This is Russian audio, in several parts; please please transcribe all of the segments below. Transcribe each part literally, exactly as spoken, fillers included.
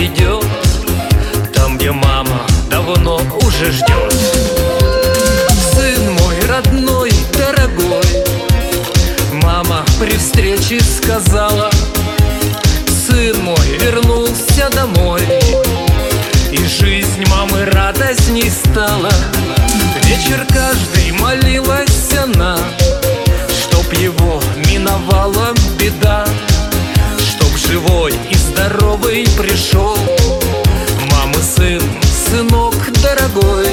идет там, где мама давно уже ждет. Сын мой родной, дорогой, мама при встрече сказала: сын мой вернулся домой. И жизнь мамы радостней стала. Вечер каждый молилась она, чтоб его миновала беда, чтоб живой и здоровый пришел мамы сын, сынок дорогой.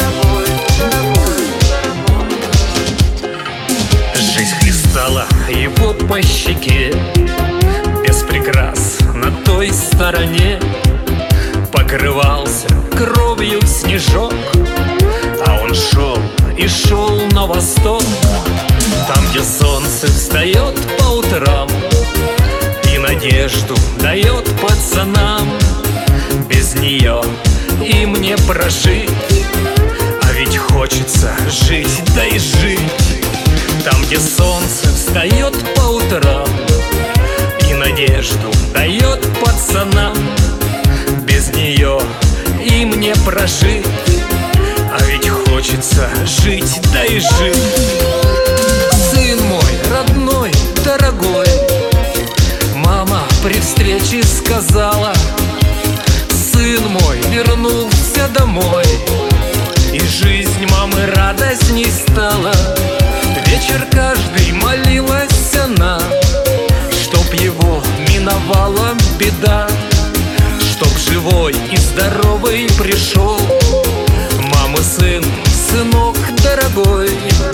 Жизнь хлестала его по щеке, без прикрас на той стороне. Покрывался кровью снежок, а он шел и шел на восток, там, где солнце встает по утрам и надежду дает пацанам. Без нее им не прожить, а ведь хочется жить, да и жить. Там, где солнце встает по утрам и надежду дает пацанам. Без нее им не прожить, а ведь хочется жить, да и жить. Сын мой родной, дорогой, мама при встрече сказала: сын мой вернулся домой. И жизнь мамы радостней стала. Вечер каждый молилась она, чтоб его миновала беда, чтоб живой и здоровый пришел мамы сын, сынок дорогой.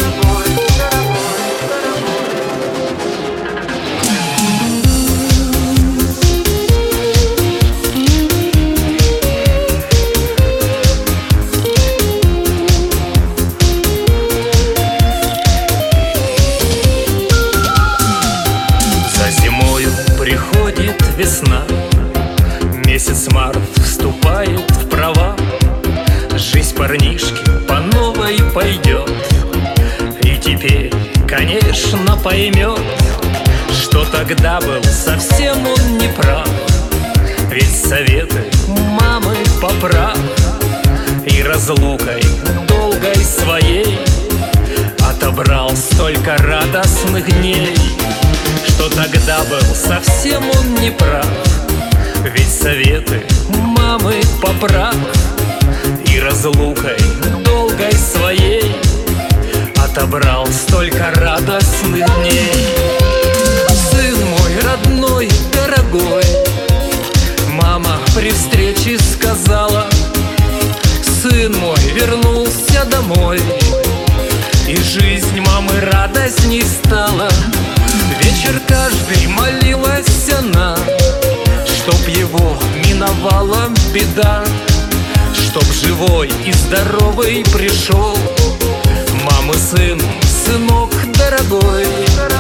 За зимою приходит весна, месяц март вступает в права. Жизнь парнишки по новой пойдет, и теперь, конечно, поймет, что тогда был совсем он не прав. Ведь советы мамы поправ и разлукой долгой своей отобрал столько радостных дней, что тогда был совсем он не прав. Ведь советы мамы поправ и разлукой долгой своей отобрал столько радостных дней. Сын мой родной, дорогой, мама при встрече сказала: сын мой вернулся домой. И жизнь мамы радостней стала. Вечер каждый молилась она, чтоб его миновала беда, чтоб живой и здоровый пришел мамы сын, сынок дорогой.